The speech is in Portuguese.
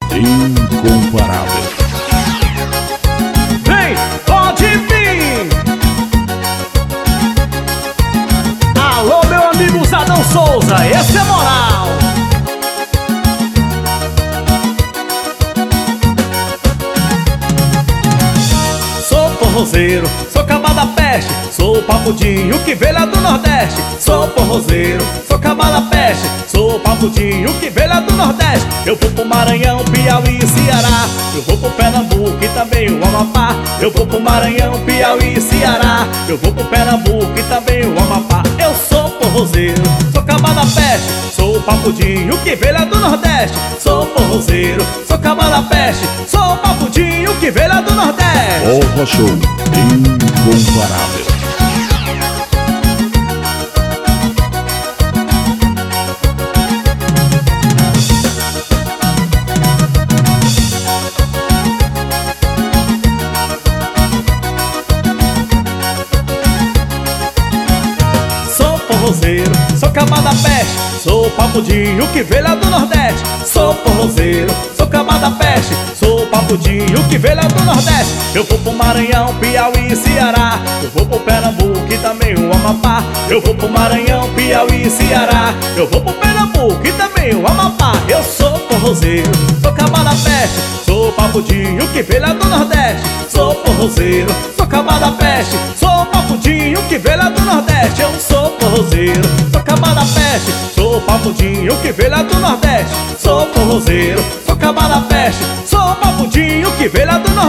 incomparável. Vem, pode vir! Alô, meu amigo Zadão Souza, esse é moral! Sou forrozeiro, sou caba da peste, sou papudinho que veio lá do Nordeste. Sou forrozeiro, sou caba da peste, sou papudinho que veio lá do Nordeste. Eu vou pro Maranhão, Piauí e Ceará, eu vou pro Pernambuco e também o Amapá. Eu vou pro Maranhão, Piauí e Ceará, eu vou pro Pernambuco e também o Amapá. Eu sou forrozeiro, sou caba da peste, sou papudinho que veio lá do Nordeste. Sou forrozeiro, sou caba da peste, sou papudinho que veio lá do Nordeste. Forró Show incomparável. Sou forrozeiro, sou caba da peste, sou papudinho que veio lá do Nordeste. Sou forrozeiro, sou caba da peste, sou papudinho que veio lá do Nordeste. Eu vou pro Maranhão, Piauí e Ceará, eu vou pro Pernambuco e também o Amapá. Eu vou pro Maranhão, Piauí e Ceará, eu vou pro Pernambuco e também o Amapá. Eu sou forrozeiro, sou caba da peste, sou papudinho que veio lá do Nordeste. Sou forrozeiro, sou caba da peste, sou papudinho que veio lá do Nordeste. Eu sou forrozeiro, sou caba da peste, sou papudinho que veio lá do Nordeste. Sou forrozeiro, sou caba da peste, sou papudinho que veio lá do Nordeste.